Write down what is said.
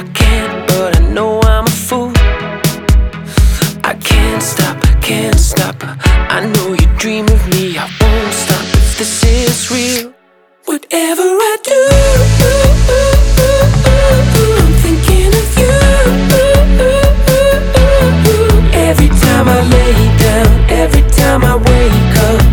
I can't, but I know I'm a fool. I can't stop, I know you dream of me.